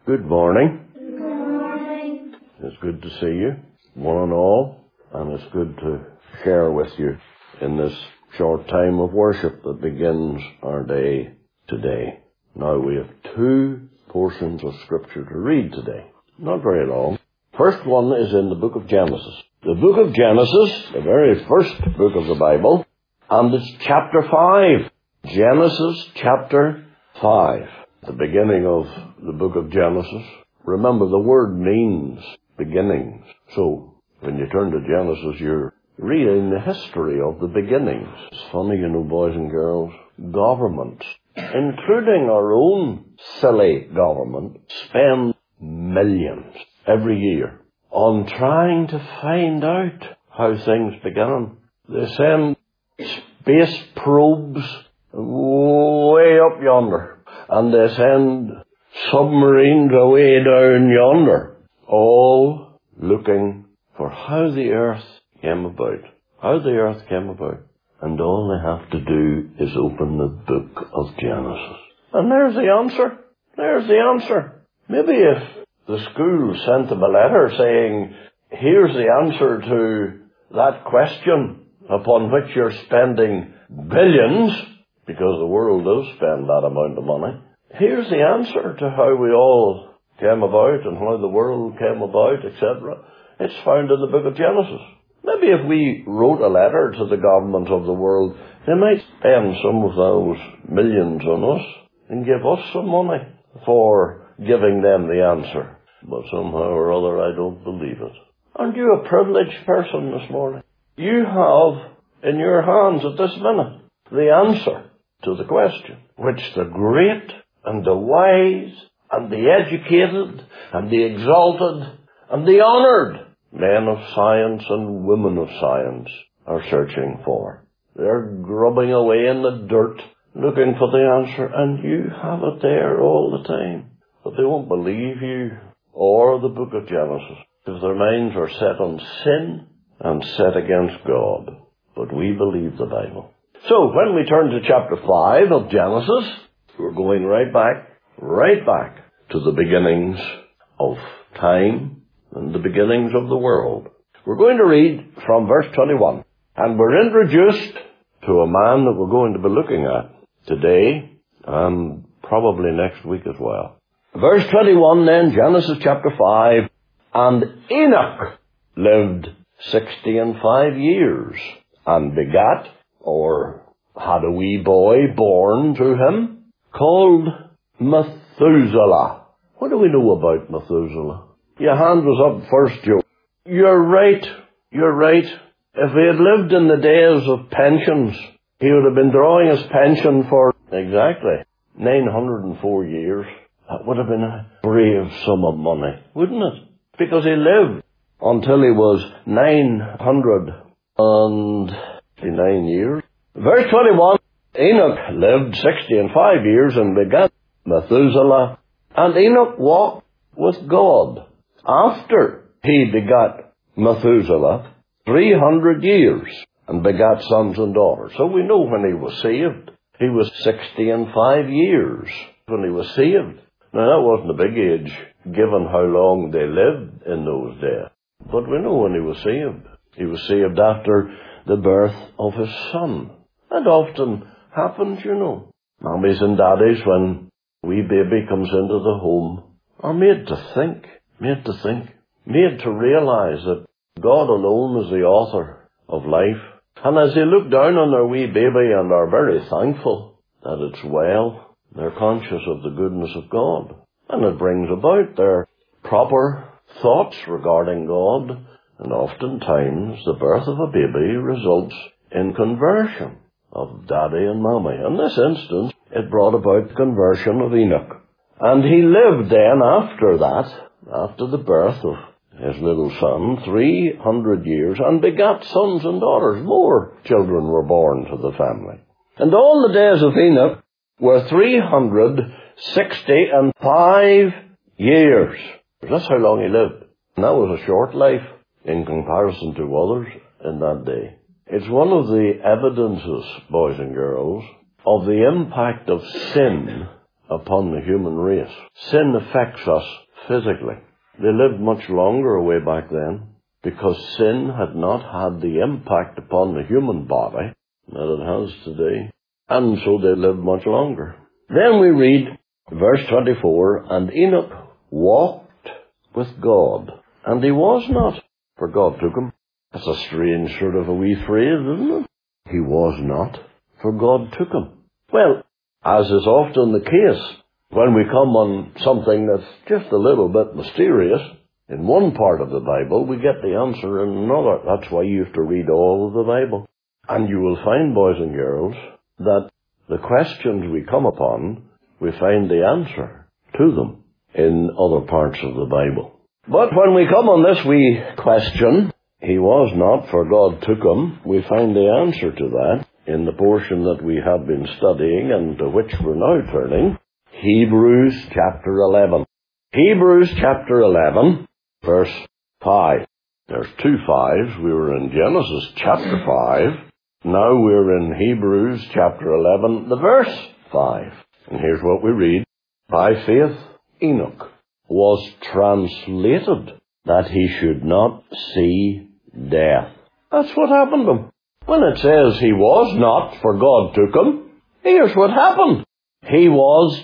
Good morning. Good morning. It's good to see you, one and all, and it's good to share with you in this short time of worship that begins our day today. Now we have two portions of Scripture to read today. Not very long. First one is in the book of Genesis. The book of Genesis, the very first book of the Bible, and it's chapter 5. Genesis chapter 5. The beginning of the book of Genesis. Remember, the word means beginnings. So, when you turn to Genesis, you're reading the history of the beginnings. It's funny, boys and girls, governments, including our own silly government, spend millions every year on trying to find out how things began. They send space probes way up yonder, and they send submarines away down yonder, all looking for how the earth came about. How the earth came about. And all they have to do is open the book of Genesis. And there's the answer. There's the answer. Maybe if the school sent them a letter saying, here's the answer to that question upon which you're spending billions, because the world does spend that amount of money. Here's the answer to how we all came about and how the world came about, etc. It's found in the book of Genesis. Maybe if we wrote a letter to the government of the world, they might spend some of those millions on us and give us some money for giving them the answer. But somehow or other, I don't believe it. Aren't you a privileged person this morning? You have in your hands at this minute the answer to the question, which the great and the wise and the educated and the exalted and the honoured men of science and women of science are searching for. They're grubbing away in the dirt looking for the answer, and you have it there all the time. But they won't believe you or the book of Genesis, because their minds are set on sin and set against God. But we believe the Bible. So, when we turn to chapter 5 of Genesis, we're going right back to the beginnings of time and the beginnings of the world. We're going to read from verse 21, and we're introduced to a man that we're going to be looking at today and probably next week as well. Verse 21 then, Genesis chapter 5, and Enoch lived 65 years and begat, or had a wee boy born to him, called Methuselah. What do we know about Methuselah? Your hand was up first, Joe. You're right. If he had lived in the days of pensions, he would have been drawing his pension for exactly 904 years. That would have been a brave sum of money, wouldn't it? Because he lived until he was 909 years. Verse 21, Enoch lived 65 years and begat Methuselah, and Enoch walked with God after he begat Methuselah 300 years and begat sons and daughters. So we know when he was saved. He was 65 years when he was saved. Now that wasn't a big age given how long they lived in those days. But we know when he was saved. He was saved after the birth of his son. That often happens, Mommies and daddies, when a wee baby comes into the home, are made to think, made to realize that God alone is the author of life. And as they look down on their wee baby and are very thankful that it's well, they're conscious of the goodness of God. And it brings about their proper thoughts regarding God. And oftentimes the birth of a baby results in conversion of daddy and mommy. In this instance, it brought about the conversion of Enoch. And he lived then after the birth of his little son, 300 years, and begat sons and daughters. More children were born to the family. And all the days of Enoch were 365 years. That's how long he lived. And that was a short life in comparison to others in that day. It's one of the evidences, boys and girls, of the impact of sin upon the human race. Sin affects us physically. They lived much longer way back then because sin had not had the impact upon the human body that it has today. And so they lived much longer. Then we read verse 24, and Enoch walked with God, and he was not, for God took him. That's a strange sort of a wee phrase, isn't it? He was not, for God took him. Well, as is often the case, when we come on something that's just a little bit mysterious, in one part of the Bible, we get the answer in another. That's why you have to read all of the Bible. And you will find, boys and girls, that the questions we come upon, we find the answer to them in other parts of the Bible. But when we come on this wee question, he was not, for God took him, we find the answer to that in the portion that we have been studying and to which we're now turning, Hebrews chapter 11. Hebrews chapter 11, verse 5. There's 2 5s. We were in Genesis chapter 5. Now we're in Hebrews chapter 11, the verse 5. And here's what we read. By faith, Enoch was translated that he should not see death. That's what happened to him. When it says he was not, for God took him, here's what happened. He was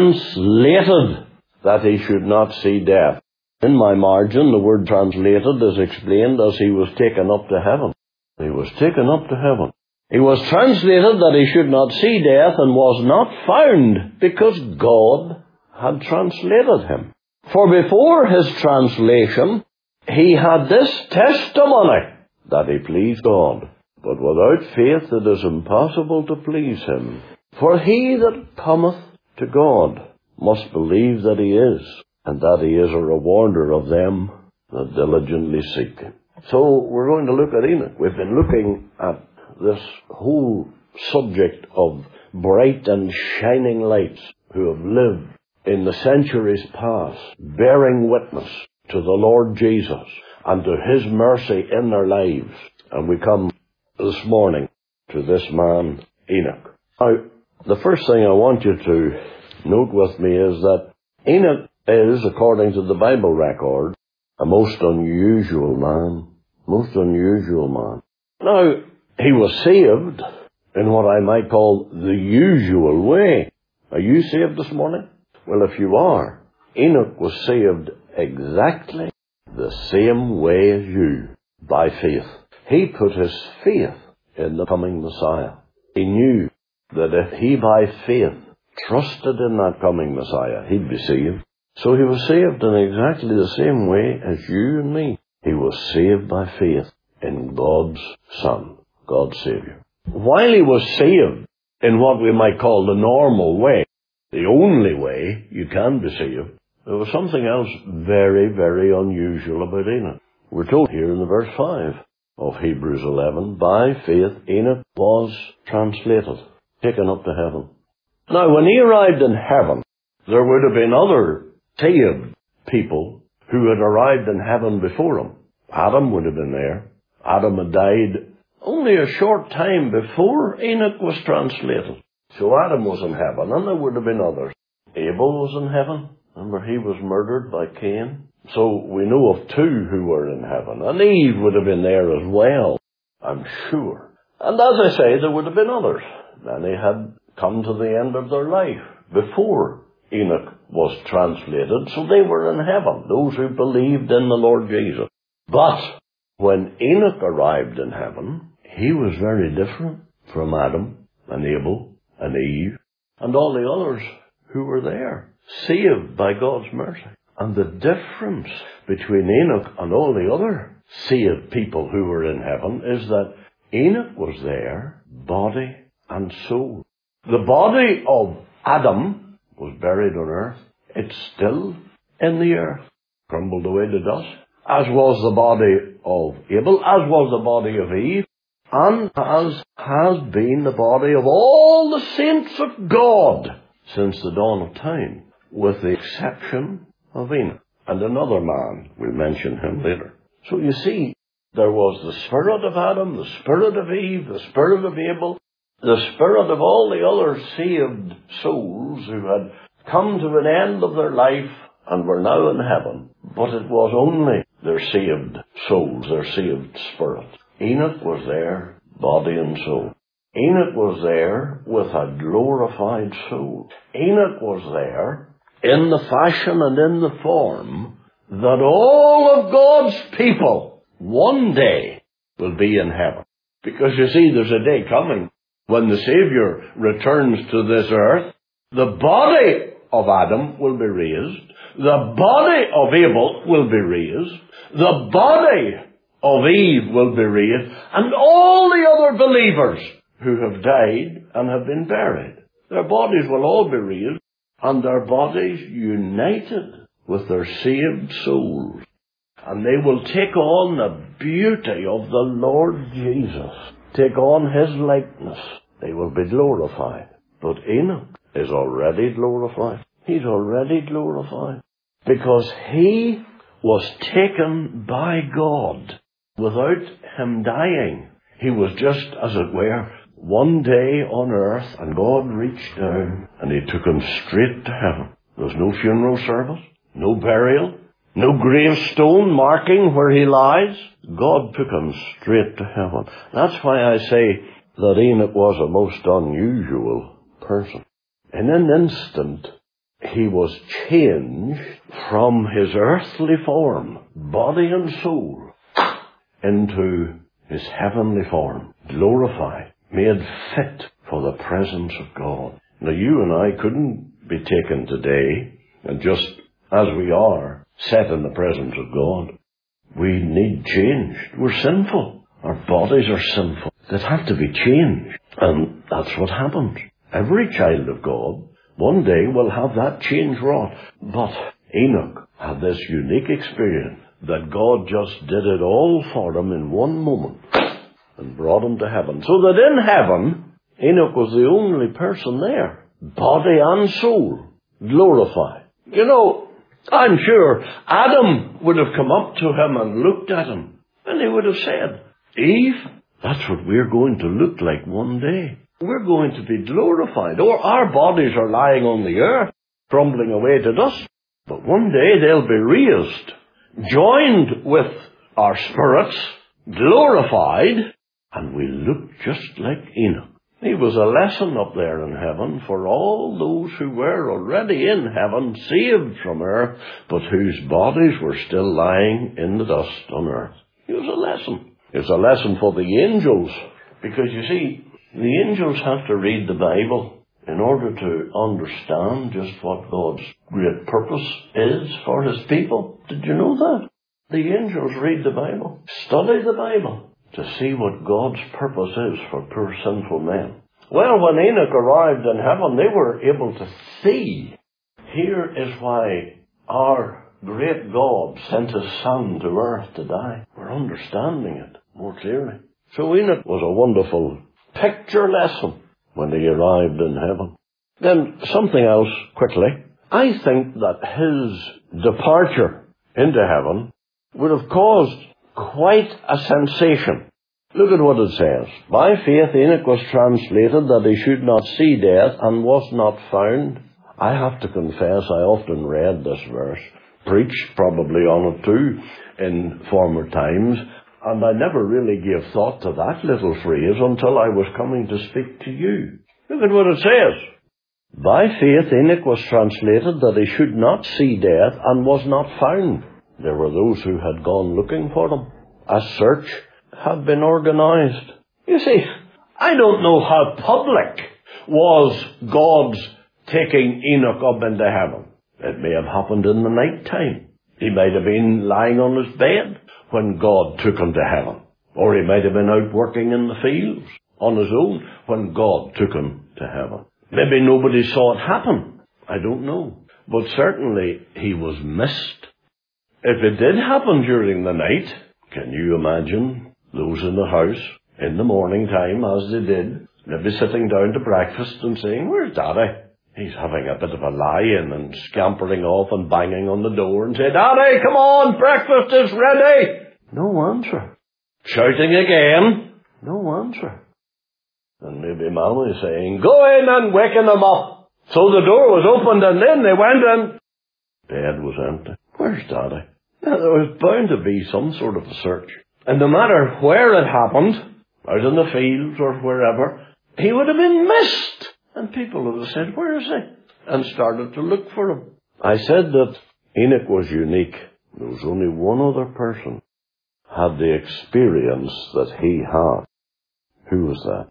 translated that he should not see death. In my margin, the word translated is explained as he was taken up to heaven. He was taken up to heaven. He was translated that he should not see death and was not found because God had translated him. For before his translation, he had this testimony that he pleased God. But without faith it is impossible to please him. For he that cometh to God must believe that he is, and that he is a rewarder of them that diligently seek him. So we're going to look at Enoch. We've been looking at this whole subject of bright and shining lights who have lived in the centuries past, bearing witness to the Lord Jesus and to his mercy in their lives. And we come this morning to this man, Enoch. Now, the first thing I want you to note with me is that Enoch is, according to the Bible record, a most unusual man. Most unusual man. Now, he was saved in what I might call the usual way. Are you saved this morning? Well, if you are, Enoch was saved exactly the same way as you, by faith. He put his faith in the coming Messiah. He knew that if he by faith trusted in that coming Messiah, he'd be saved. So he was saved in exactly the same way as you and me. He was saved by faith in God's Son, God's Savior. While he was saved in what we might call the normal way, the only way you can be saved, there was something else very, very unusual about Enoch. We're told here in the verse 5 of Hebrews 11, by faith Enoch was translated, taken up to heaven. Now, when he arrived in heaven, there would have been other saved people who had arrived in heaven before him. Adam would have been there. Adam had died only a short time before Enoch was translated. So Adam was in heaven, and there would have been others. Abel was in heaven. Remember, he was murdered by Cain. So we know of 2 who were in heaven. And Eve would have been there as well, I'm sure. And as I say, there would have been others. Many had come to the end of their life before Enoch was translated, so they were in heaven, those who believed in the Lord Jesus. But when Enoch arrived in heaven, he was very different from Adam and Abel and Eve and all the others who were there, saved by God's mercy. And the difference between Enoch and all the other saved people who were in heaven is that Enoch was there, body and soul. The body of Adam was buried on earth. It's still in the earth, crumbled away to dust, as was the body of Abel, as was the body of Eve, and as has been the body of all the saints of God since the dawn of time, with the exception of Enoch. And another man, we'll mention him later. So you see, there was the spirit of Adam, the spirit of Eve, the spirit of Abel, the spirit of all the other saved souls who had come to an end of their life and were now in heaven. But it was only their saved souls, their saved spirit. Enoch was there, body and soul. Enoch was there with a glorified soul. Enoch was there in the fashion and in the form that all of God's people one day will be in heaven. Because you see, there's a day coming when the Savior returns to this earth. The body of Adam will be raised. The body of Abel will be raised. The body of Eve will be raised. And all the other believers who have died and have been buried, their bodies will all be raised, and their bodies united with their saved souls. And they will take on the beauty of the Lord Jesus, take on His likeness. They will be glorified. But Enoch is already glorified. He's already glorified. Because he was taken by God without him dying. He was just, as it were, one day on earth, and God reached down and He took him straight to heaven. There was no funeral service, no burial, no gravestone marking where he lies. God took him straight to heaven. That's why I say that Enoch was a most unusual person. In an instant, he was changed from his earthly form, body and soul, into his heavenly form, glorified, made fit for the presence of God. Now, you and I couldn't be taken today and just as we are, set in the presence of God. We need changed. We're sinful. Our bodies are sinful. That have to be changed. And that's what happens. Every child of God one day will have that change wrought. But Enoch had this unique experience that God just did it all for him in one moment and brought him to heaven. So that in heaven, Enoch was the only person there, body and soul, glorified. You know, I'm sure Adam would have come up to him and looked at him, and he would have said, Eve, that's what we're going to look like one day. We're going to be glorified. Or our bodies are lying on the earth, crumbling away to dust. But one day they'll be raised, joined with our spirits, glorified, and we look just like Enoch. He was a lesson up there in heaven for all those who were already in heaven, saved from earth, but whose bodies were still lying in the dust on earth. It was a lesson. It was a lesson for the angels, because you see, the angels have to read the Bible in order to understand just what God's great purpose is for His people. Did you know that? The angels read the Bible, study the Bible, to see what God's purpose is for poor sinful men. Well, when Enoch arrived in heaven, they were able to see. Here is why our great God sent His Son to earth to die. We're understanding it more clearly. So Enoch was a wonderful picture lesson when he arrived in heaven. Then something else quickly. I think that his departure into heaven would have caused quite a sensation. Look at what it says. By faith Enoch was translated that he should not see death and was not found. I have to confess I often read this verse, preached probably on it too in former times, and I never really gave thought to that little phrase until I was coming to speak to you. Look at what it says. By faith Enoch was translated that he should not see death and was not found. There were those who had gone looking for him. A search had been organized. You see, I don't know how public was God's taking Enoch up into heaven. It may have happened in the night time. He might have been lying on his bed when God took him to heaven. Or he might have been out working in the fields on his own when God took him to heaven. Maybe nobody saw it happen. I don't know. But certainly he was missed. If it did happen during the night, can you imagine those in the house in the morning time, as they did, maybe sitting down to breakfast and saying, "Where's Daddy?" He's having a bit of a lie-in and scampering off and banging on the door and saying, "Daddy, come on, breakfast is ready." No answer. Shouting again. No answer. And maybe Mama is saying, "Go in and waken them up." So the door was opened and then they went in. Bed was empty. Where's Daddy? Now, there was bound to be some sort of a search. And no matter where it happened, out in the fields or wherever, he would have been missed. And people would have said, where is he? And started to look for him. I said that Enoch was unique. There was only one other person had the experience that he had. Who was that?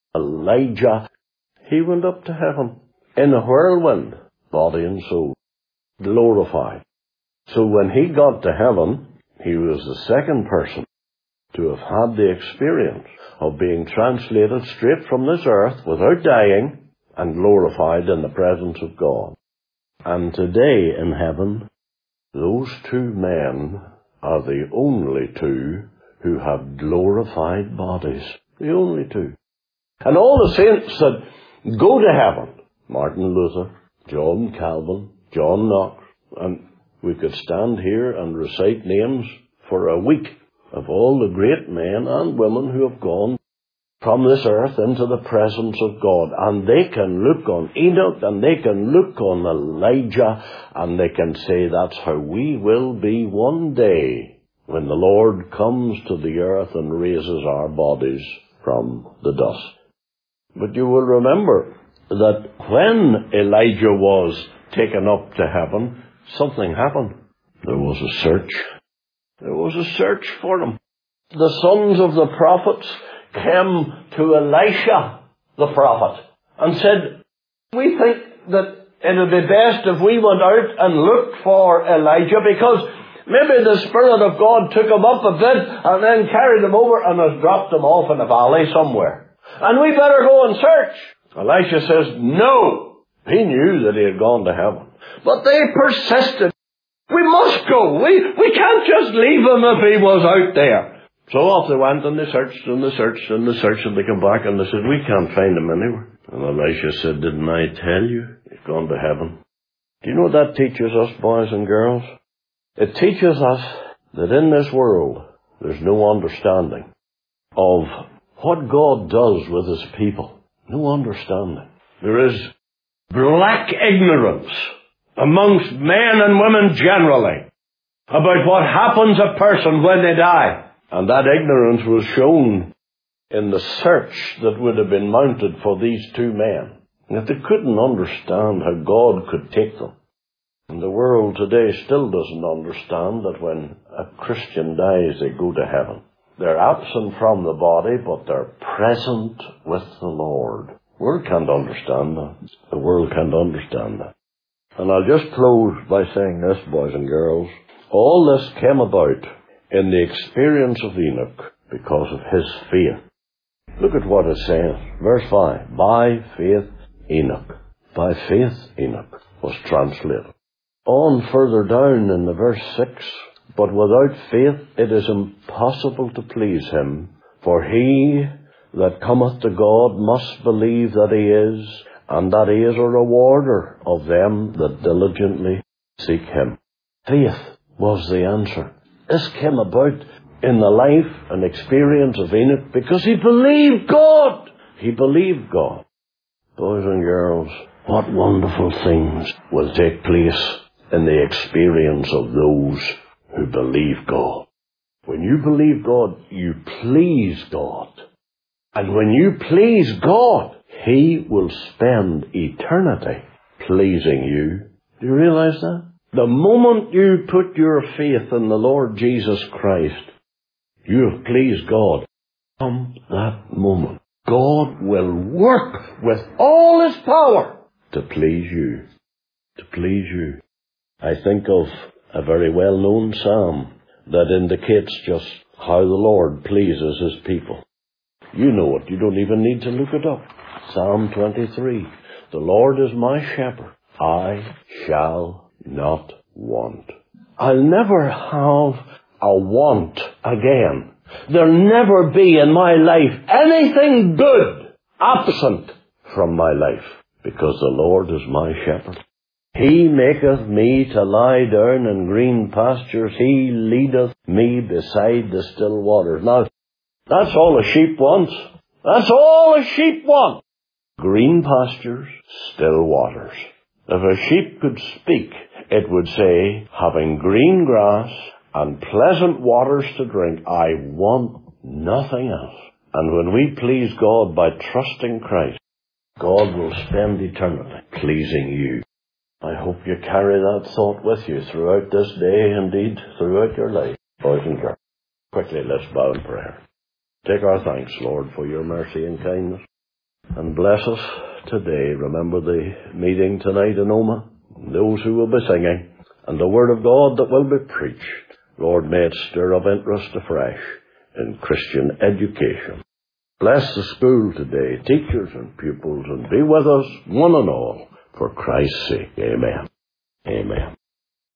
Elijah. He went up to heaven in a whirlwind, body and soul, glorified. So when he got to heaven, he was the second person to have had the experience of being translated straight from this earth without dying and glorified in the presence of God. And today in heaven, those two men are the only two who have glorified bodies. The only two. And all the saints that go to heaven, Martin Luther, John Calvin, John Knox, and we could stand here and recite names for a week of all the great men and women who have gone from this earth into the presence of God. And they can look on Enoch and they can look on Elijah and they can say that's how we will be one day when the Lord comes to the earth and raises our bodies from the dust. But you will remember that when Elijah was taken up to heaven, something happened. There was a search. There was a search for him. The sons of the prophets came to Elisha, the prophet, and said, we think that it would be best if we went out and looked for Elijah, because maybe the Spirit of God took him up a bit and then carried him over and has dropped him off in a valley somewhere. And we better go and search. Elisha says, no. He knew that he had gone to heaven. But they persisted. We must go. We can't just leave him if he was out there. So off they went and they searched and they searched and they searched and they came back and they said, we can't find him anywhere. And Elisha said, didn't I tell you? He's gone to heaven. Do you know what that teaches us, boys and girls? It teaches us that in this world there's no understanding of what God does with his people. No understanding. There is black ignorance amongst men and women generally about what happens to a person when they die. And that ignorance was shown in the search that would have been mounted for these two men. That they couldn't understand how God could take them. And the world today still doesn't understand that when a Christian dies, they go to heaven. They're absent from the body, but they're present with the Lord. The world can't understand that. The world can't understand that. And I'll just close by saying this, boys and girls. All this came about in the experience of Enoch because of his faith. Look at what it says. Verse 5. By faith Enoch. By faith Enoch was translated. On further down in the verse 6. But without faith it is impossible to please him. For he that cometh to God must believe that he is, and that he is a rewarder of them that diligently seek him. Faith was the answer. This came about in the life and experience of Enoch because he believed God. He believed God. Boys and girls, what wonderful things will take place in the experience of those who believe God. When you believe God, you please God. And when you please God, he will spend eternity pleasing you. Do you realize that? The moment you put your faith in the Lord Jesus Christ, you have pleased God. From that moment, God will work with all his power to please you. To please you. I think of a very well-known psalm that indicates just how the Lord pleases his people. You know it. You don't even need to look it up. Psalm 23. The Lord is my shepherd. I shall not want. I'll never have a want again. There'll never be in my life anything good absent from my life, because the Lord is my shepherd. He maketh me to lie down in green pastures. He leadeth me beside the still waters. Now, that's all a sheep wants. That's all a sheep wants. green pastures, still waters. If a sheep could speak, it would say, having green grass and pleasant waters to drink, I want nothing else. And when we please God by trusting Christ, God will spend eternity pleasing you. I hope you carry that thought with you throughout this day, indeed throughout your life, boys and girls. Quickly, let's bow in prayer. Take our thanks, Lord, for your mercy and kindness. And bless us today. Remember the meeting tonight in Omagh, those who will be singing, and the word of God that will be preached. Lord, may it stir up interest afresh in Christian education. Bless the school today, teachers and pupils, and be with us, one and all, for Christ's sake. Amen. Amen.